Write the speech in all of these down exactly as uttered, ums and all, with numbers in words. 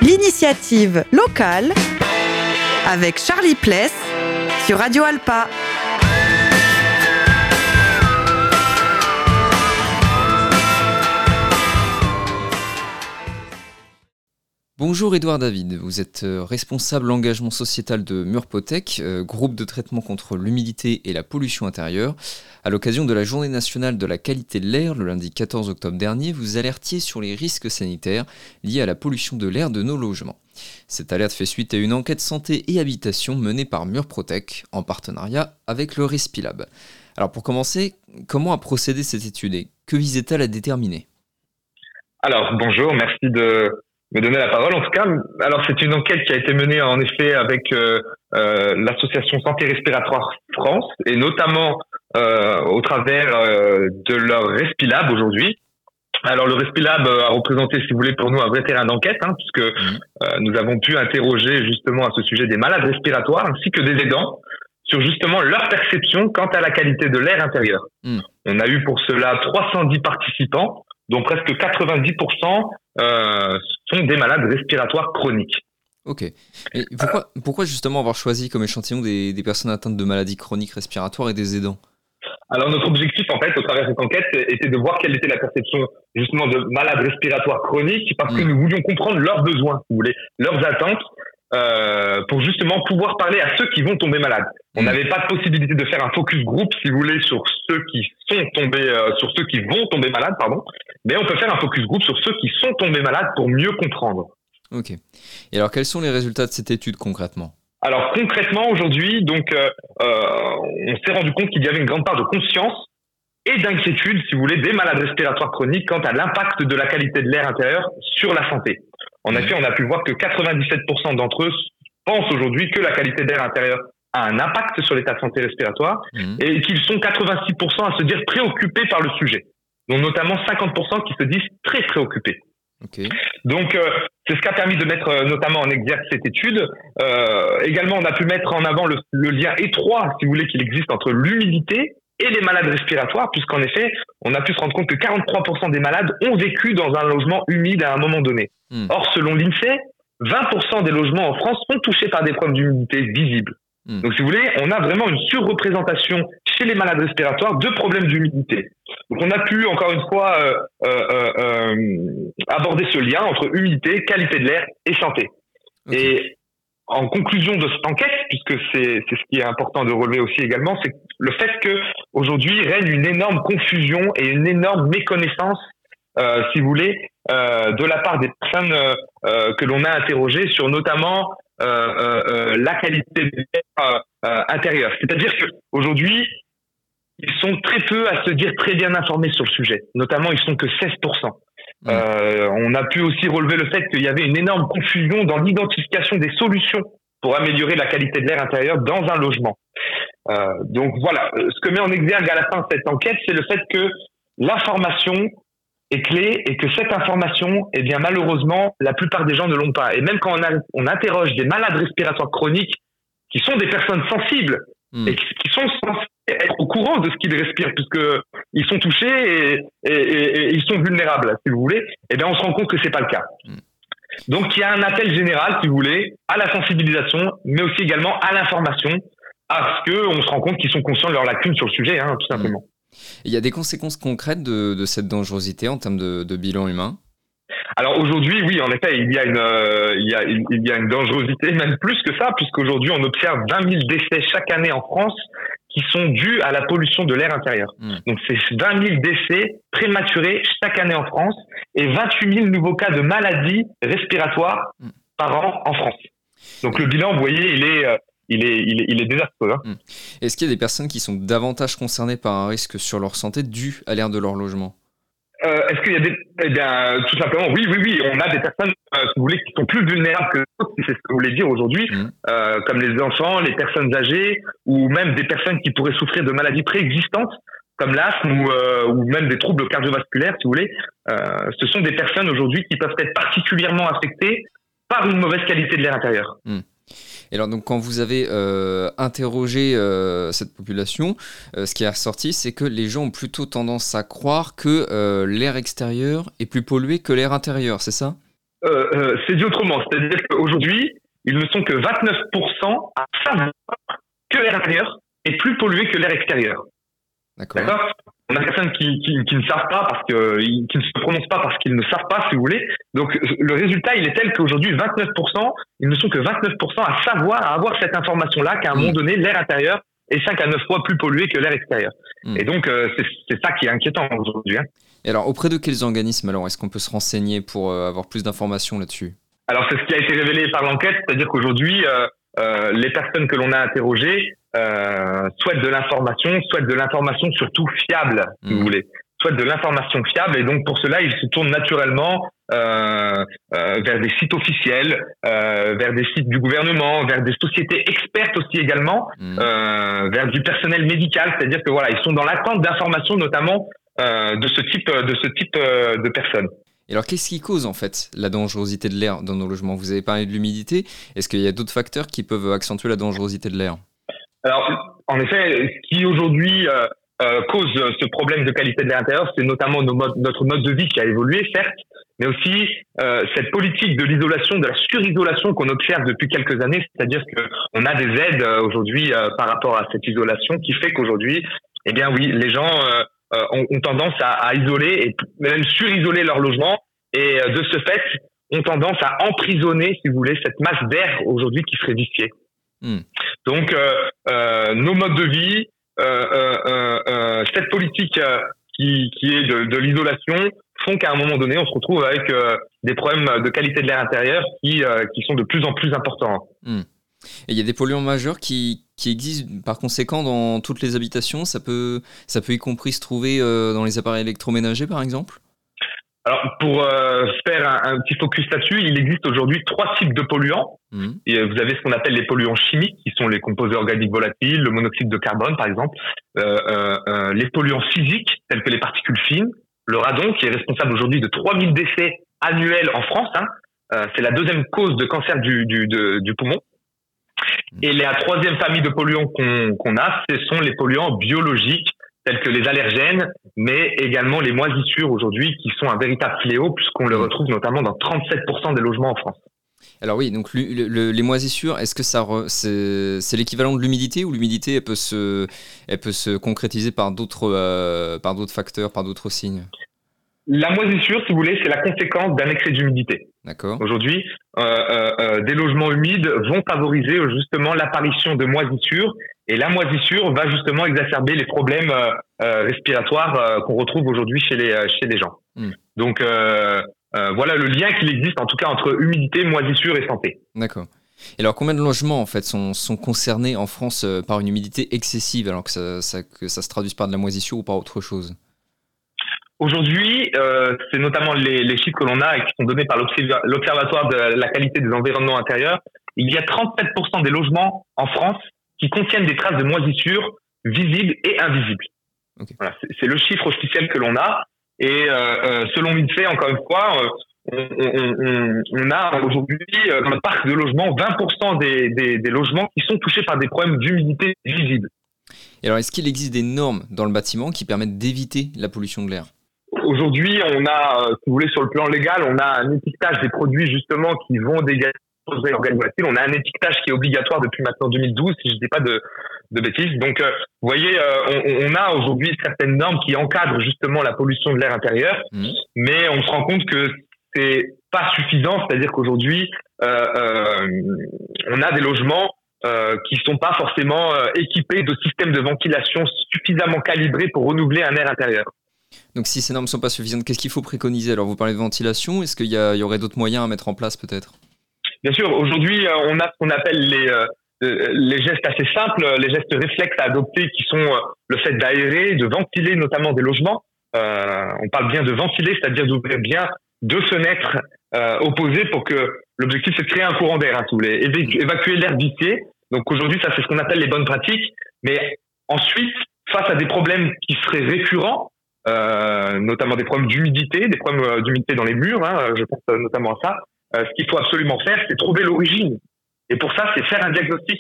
L'initiative locale avec Charlie Pless sur Radio Alpa. Bonjour Édouard David, vous êtes responsable engagement sociétal de Murpotec, euh, groupe de traitement contre l'humidité et la pollution intérieure. À l'occasion de la Journée nationale de la qualité de l'air, le lundi quatorze octobre dernier, vous alertiez sur les risques sanitaires liés à la pollution de l'air de nos logements. Cette alerte fait suite à une enquête santé et habitation menée par Murpotec en partenariat avec le Respilab. Alors pour commencer, comment a procédé cette étude et que visait-elle à déterminer ? Alors bonjour, merci de me donner la parole. En tout cas, alors c'est une enquête qui a été menée en effet avec euh, euh, l'association Santé Respiratoire France et notamment euh, au travers euh, de leur Respilab aujourd'hui. Alors le Respilab a représenté, si vous voulez, pour nous un vrai terrain d'enquête, hein, puisque mmh. euh, nous avons pu interroger justement à ce sujet des malades respiratoires ainsi que des aidants sur justement leur perception quant à la qualité de l'air intérieur. Mmh. On a eu pour cela trois cent dix participants, dont presque quatre-vingt-dix pour cent euh, sont des malades respiratoires chroniques. Ok. Et pourquoi, euh, pourquoi justement avoir choisi comme échantillon des, des personnes atteintes de maladies chroniques respiratoires et des aidants ? Alors notre objectif en fait au travers de cette enquête était de voir quelle était la perception justement de malades respiratoires chroniques parce mmh. que nous voulions comprendre leurs besoins, si vous voulez, leurs attentes euh, pour justement pouvoir parler à ceux qui vont tomber malades. On mmh. n'avait pas de possibilité de faire un focus group, si vous voulez, sur ceux qui sont tombés, euh, sur ceux qui vont tomber malades, pardon. Mais on peut faire un focus group sur ceux qui sont tombés malades pour mieux comprendre. Ok. Et alors quels sont les résultats de cette étude concrètement ? Alors concrètement aujourd'hui, donc euh, euh, on s'est rendu compte qu'il y avait une grande part de conscience et d'inquiétude, si vous voulez, des malades respiratoires chroniques quant à l'impact de la qualité de l'air intérieur sur la santé. En effet, on a pu voir que quatre-vingt-dix-sept pour cent d'entre eux pensent aujourd'hui que la qualité de l'air intérieur a un impact sur l'état de santé respiratoire mmh. et qu'ils sont quatre-vingt-six pour cent à se dire préoccupés par le sujet. Donc notamment cinquante pour cent qui se disent très préoccupés. Okay. Donc euh, c'est ce qui a permis de mettre euh, notamment en exergue cette étude. Euh, également, on a pu mettre en avant le, le lien étroit, si vous voulez, qu'il existe entre l'humidité et les malades respiratoires, puisqu'en effet, on a pu se rendre compte que quarante-trois pour cent des malades ont vécu dans un logement humide à un moment donné. Mmh. Or, selon l'INSEE, vingt pour cent des logements en France sont touchés par des problèmes d'humidité visibles. Mmh. Donc, si vous voulez, on a vraiment une surreprésentation chez les malades respiratoires de problèmes d'humidité. Donc, on a pu, encore une fois, euh, euh, euh, aborder ce lien entre humidité, qualité de l'air et santé. Okay. Et en conclusion de cette enquête, puisque c'est, c'est ce qui est important de relever aussi également, c'est le fait qu'aujourd'hui règne une énorme confusion et une énorme méconnaissance, euh, si vous voulez, euh, de la part des personnes euh, que l'on a interrogées sur notamment euh, euh, la qualité de l'air euh, intérieur. C'est-à-dire qu'aujourd'hui, ils sont très peu à se dire très bien informés sur le sujet. Notamment, ils sont que seize pour cent. Mmh. Euh, on a pu aussi relever le fait qu'il y avait une énorme confusion dans l'identification des solutions pour améliorer la qualité de l'air intérieur dans un logement. Euh, donc voilà, ce que met en exergue à la fin de cette enquête, c'est le fait que l'information est clé et que cette information, eh bien malheureusement, la plupart des gens ne l'ont pas. Et même quand on, a, on interroge des malades respiratoires chroniques qui sont des personnes sensibles mmh. et qui, qui sont censés être au courant de ce qu'ils respirent puisqu'ils sont touchés et, et, et, et ils sont vulnérables, si vous voulez, eh bien on se rend compte que c'est pas le cas. Mmh. Donc il y a un appel général, si vous voulez, à la sensibilisation, mais aussi également à l'information, parce qu'on se rend compte qu'ils sont conscients de leurs lacunes sur le sujet, hein, tout simplement. Il y a des conséquences concrètes de, de cette dangerosité en termes de, de bilan humain ? Alors aujourd'hui, oui, en effet, il y a une, euh, il y a, il, il y a une dangerosité, même plus que ça, puisqu'aujourd'hui on observe vingt mille décès chaque année en France qui sont dus à la pollution de l'air intérieur. Mmh. Donc c'est vingt mille décès prématurés chaque année en France et vingt-huit mille nouveaux cas de maladies respiratoires mmh. par an en France. Donc le bilan, vous voyez, il est, euh, il est, il est, il est désastreux. Hein. Mmh. Est-ce qu'il y a des personnes qui sont davantage concernées par un risque sur leur santé dû à l'air de leur logement ? Euh, est-ce qu'il y a des... Eh bien, tout simplement, oui, oui, oui. On a des personnes, euh, si vous voulez, qui sont plus vulnérables que d'autres, si c'est ce que vous voulez dire aujourd'hui, mmh. euh, comme les enfants, les personnes âgées, ou même des personnes qui pourraient souffrir de maladies préexistantes, comme l'asthme ou, euh, ou même des troubles cardiovasculaires, si vous voulez. Euh, ce sont des personnes aujourd'hui qui peuvent être particulièrement affectées par une mauvaise qualité de l'air intérieur. Mmh. Et alors donc quand vous avez euh, interrogé euh, cette population, euh, ce qui est ressorti, c'est que les gens ont plutôt tendance à croire que euh, l'air extérieur est plus pollué que l'air intérieur, c'est ça ? euh, euh, c'est dit autrement. C'est-à-dire qu'aujourd'hui, ils ne sont que vingt-neuf pour cent à savoir que l'air intérieur est plus pollué que l'air extérieur. D'accord. D'accord. On a des personnes qui, qui, qui ne savent pas parce que, qui ne se prononcent pas parce qu'ils ne savent pas, si vous voulez. Donc, le résultat, il est tel qu'aujourd'hui, vingt-neuf pour cent, ils ne sont que vingt-neuf pour cent à savoir, à avoir cette information-là, qu'à un mmh. moment donné, l'air intérieur est cinq à neuf fois plus pollué que l'air extérieur. Mmh. Et donc, euh, c'est, c'est ça qui est inquiétant aujourd'hui. Hein. Et alors, auprès de quels organismes, alors, est-ce qu'on peut se renseigner pour euh, avoir plus d'informations là-dessus ? Alors, c'est ce qui a été révélé par l'enquête, c'est-à-dire qu'aujourd'hui, euh, euh, les personnes que l'on a interrogées euh, souhaitent de l'information, souhaitent de l'information surtout fiable, si mmh. vous voulez. Souhaitent de l'information fiable, et donc pour cela, ils se tournent naturellement euh, euh, vers des sites officiels, euh, vers des sites du gouvernement, vers des sociétés expertes aussi également, mmh. euh, vers du personnel médical, c'est-à-dire que voilà, ils sont dans l'attente d'informations, notamment euh, de ce type de ce type euh, de personnes. Et alors, qu'est-ce qui cause en fait la dangerosité de l'air dans nos logements ? Vous avez parlé de l'humidité. Est-ce qu'il y a d'autres facteurs qui peuvent accentuer la dangerosité de l'air ? Alors, en effet, ce qui aujourd'hui euh, euh, cause ce problème de qualité de l'air intérieur, c'est notamment nos modes, notre mode de vie qui a évolué, certes, mais aussi euh, cette politique de l'isolation, de la surisolation qu'on observe depuis quelques années, c'est-à-dire qu'on a des aides euh, aujourd'hui euh, par rapport à cette isolation qui fait qu'aujourd'hui, eh bien oui, les gens euh, euh, ont, ont tendance à, à isoler et même surisoler leur logement et euh, de ce fait ont tendance à emprisonner, si vous voulez, cette masse d'air aujourd'hui qui serait viciée. Mmh. Donc, euh, euh, nos modes de vie, euh, euh, euh, cette politique euh, qui, qui est de, de l'isolation font qu'à un moment donné, on se retrouve avec euh, des problèmes de qualité de l'air intérieur qui, euh, qui sont de plus en plus importants. Mmh. Et il y a des polluants majeurs qui, qui existent par conséquent dans toutes les habitations. Ça peut, ça peut y compris se trouver euh, dans les appareils électroménagers, par exemple ? Alors, pour euh, faire un, un petit focus là-dessus, il existe aujourd'hui trois types de polluants. Mmh. Et vous avez ce qu'on appelle les polluants chimiques, qui sont les composés organiques volatiles, le monoxyde de carbone, par exemple. Euh, euh, euh, les polluants physiques, tels que les particules fines, le radon, qui est responsable aujourd'hui de trois mille décès annuels en France. Hein. Euh, c'est la deuxième cause de cancer du, du, de, du poumon. Mmh. Et la troisième famille de polluants qu'on, qu'on a, ce sont les polluants biologiques, tels que les allergènes, mais également les moisissures aujourd'hui, qui sont un véritable fléau, puisqu'on le retrouve notamment dans trente-sept pour cent des logements en France. Alors oui, donc le, le, les moisissures, est-ce que ça re, c'est, c'est l'équivalent de l'humidité, ou l'humidité elle peut se, elle peut se concrétiser par d'autres, euh, par d'autres facteurs, par d'autres signes ? La moisissure, si vous voulez, c'est la conséquence d'un excès d'humidité. D'accord. Aujourd'hui, euh, euh, euh, des logements humides vont favoriser justement l'apparition de moisissures, et la moisissure va justement exacerber les problèmes euh, euh, respiratoires euh, qu'on retrouve aujourd'hui chez les euh, chez les gens. Mmh. Donc euh, euh, voilà le lien qu'il existe en tout cas entre humidité, moisissure et santé. D'accord. Et alors combien de logements en fait sont sont concernés en France euh, par une humidité excessive, alors que ça, ça que ça se traduise par de la moisissure ou par autre chose ? Aujourd'hui, euh, c'est notamment les, les chiffres que l'on a et qui sont donnés par l'Observatoire de la qualité des environnements intérieurs. Il y a trente-sept pour cent des logements en France qui contiennent des traces de moisissure visibles et invisibles. Okay. Voilà, c'est, c'est le chiffre officiel que l'on a. Et euh, euh, selon l'INSEE, encore une fois, euh, on, on, on, on a aujourd'hui euh, dans le parc de logements vingt pour cent des, des, des logements qui sont touchés par des problèmes d'humidité visible. Et alors, est-ce qu'il existe des normes dans le bâtiment qui permettent d'éviter la pollution de l'air ? Aujourd'hui, on a, si vous voulez, sur le plan légal, on a un étiquetage des produits justement qui vont dégager les organes volatiles. On a un étiquetage qui est obligatoire depuis maintenant deux mille douze, si je ne dis pas de, de bêtises. Donc, euh, vous voyez, euh, on, on a aujourd'hui certaines normes qui encadrent justement la pollution de l'air intérieur, mmh. mais on se rend compte que c'est pas suffisant. C'est-à-dire qu'aujourd'hui, euh, euh, on a des logements euh, qui sont pas forcément euh, équipés de systèmes de ventilation suffisamment calibrés pour renouveler un air intérieur. Donc si ces normes ne sont pas suffisantes, qu'est-ce qu'il faut préconiser ? Alors vous parlez de ventilation, est-ce qu'il y, a, il y aurait d'autres moyens à mettre en place peut-être ? Bien sûr, aujourd'hui on a ce qu'on appelle les, euh, les gestes assez simples, les gestes réflexes à adopter qui sont le fait d'aérer, de ventiler notamment des logements. Euh, on parle bien de ventiler, c'est-à-dire d'ouvrir bien deux fenêtres euh, opposées pour que l'objectif c'est de créer un courant d'air, hein, si vous voulez, Évacu- évacuer l'air vicié. Donc aujourd'hui ça c'est ce qu'on appelle les bonnes pratiques, mais ensuite face à des problèmes qui seraient récurrents, Euh, notamment des problèmes d'humidité, des problèmes euh, d'humidité dans les murs, hein, je pense euh, notamment à ça. Euh, ce qu'il faut absolument faire, c'est trouver l'origine. Et pour ça, c'est faire un diagnostic.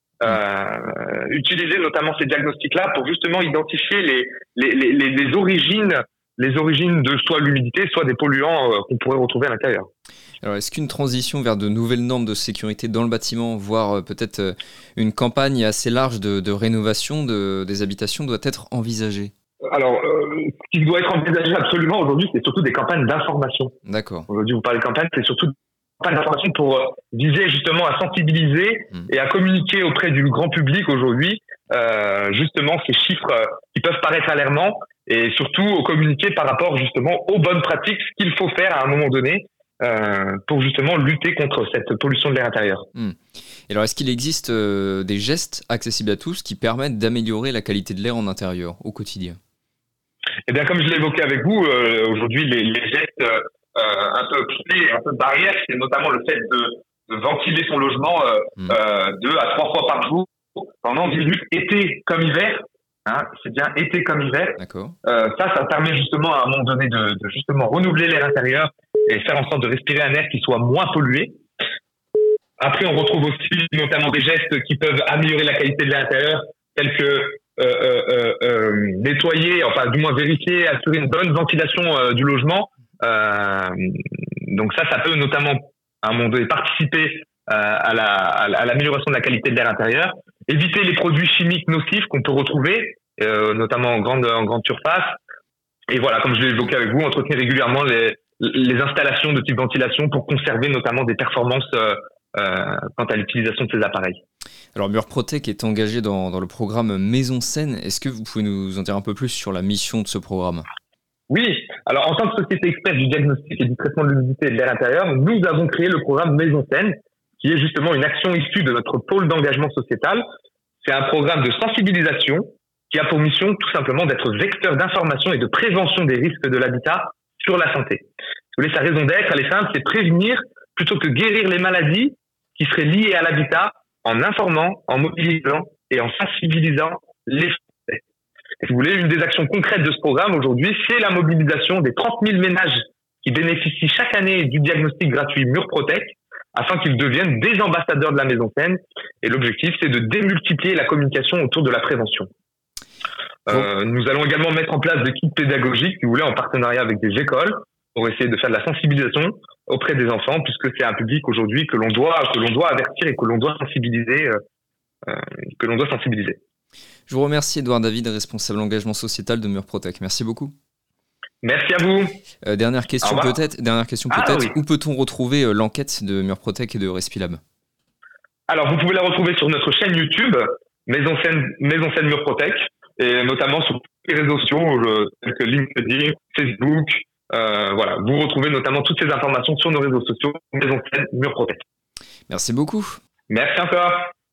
Euh, utiliser notamment ces diagnostics-là pour justement identifier les, les, les, les, les origines, les origines de soit l'humidité, soit des polluants euh, qu'on pourrait retrouver à l'intérieur. Alors, est-ce qu'une transition vers de nouvelles normes de sécurité dans le bâtiment, voire euh, peut-être euh, une campagne assez large de, de rénovation de, des habitations doit être envisagée ? Alors, euh, ce qui doit être envisagé absolument aujourd'hui, c'est surtout des campagnes d'information. D'accord. Aujourd'hui, vous parlez de campagnes, c'est surtout des campagnes d'information pour euh, viser justement à sensibiliser mmh. et à communiquer auprès du grand public aujourd'hui euh, justement ces chiffres euh, qui peuvent paraître alarmants et surtout communiquer par rapport justement aux bonnes pratiques, ce qu'il faut faire à un moment donné euh, pour justement lutter contre cette pollution de l'air intérieur. Mmh. Et alors, est-ce qu'il existe euh, des gestes accessibles à tous qui permettent d'améliorer la qualité de l'air en intérieur au quotidien ? Eh bien, comme je l'ai évoqué avec vous, euh, aujourd'hui, les, les gestes euh, un peu clés, un peu barrières, c'est notamment le fait de, de ventiler son logement euh, mmh. euh, deux à trois fois par jour pendant dix minutes, été comme hiver. Hein, c'est bien été comme hiver. D'accord. Euh, ça, ça permet justement à un moment donné de, de justement renouveler l'air intérieur et faire en sorte de respirer un air qui soit moins pollué. Après, on retrouve aussi notamment des gestes qui peuvent améliorer la qualité de l'air intérieur, tels que Euh, euh, euh, nettoyer, enfin du moins vérifier, assurer une bonne ventilation euh, du logement. Euh, donc ça, ça peut notamment à un moment donné participer euh, à, la, à l'amélioration de la qualité de l'air intérieur. Éviter les produits chimiques nocifs qu'on peut retrouver, euh, notamment en grande, en grande surface. Et voilà, comme je l'ai évoqué avec vous, entretenir régulièrement les, les installations de type ventilation pour conserver notamment des performances euh, euh, quant à l'utilisation de ces appareils. Alors Murprotec est engagé dans, dans le programme Maison Saine. Est-ce que vous pouvez nous en dire un peu plus sur la mission de ce programme ? Oui, alors en tant que société experte du diagnostic et du traitement de l'humidité et de l'air intérieur, nous avons créé le programme Maison Saine, qui est justement une action issue de notre pôle d'engagement sociétal. C'est un programme de sensibilisation qui a pour mission tout simplement d'être vecteur d'information et de prévention des risques de l'habitat sur la santé. Vous voulez, sa raison d'être, elle est simple, c'est prévenir plutôt que guérir les maladies qui seraient liées à l'habitat, en informant, en mobilisant et en sensibilisant les Français. Si vous voulez, une des actions concrètes de ce programme aujourd'hui, c'est la mobilisation des trente mille ménages qui bénéficient chaque année du diagnostic gratuit Murprotec afin qu'ils deviennent des ambassadeurs de la Maison Saine. Et l'objectif, c'est de démultiplier la communication autour de la prévention. Euh, nous allons également mettre en place des kits pédagogiques, si vous voulez, en partenariat avec des écoles pour essayer de faire de la sensibilisation auprès des enfants, puisque c'est un public aujourd'hui que l'on doit, que l'on doit avertir et que l'on doit sensibiliser, euh, euh, que l'on doit sensibiliser. Je vous remercie, Edouard David, responsable engagement sociétal de Murprotec. Merci beaucoup. Merci à vous. Euh, dernière question peut-être. Dernière question ah, peut-être. Oui. Où peut-on retrouver euh, l'enquête de Murprotec et de Respilab ? Alors, vous pouvez la retrouver sur notre chaîne YouTube, Maison Saine, Maison Saine Murprotec, et notamment sur tous les réseaux sociaux, euh, tels que LinkedIn, Facebook. Euh, voilà, vous retrouvez notamment toutes ces informations sur nos réseaux sociaux, Maison Saine Murprotec. Merci beaucoup. Merci encore.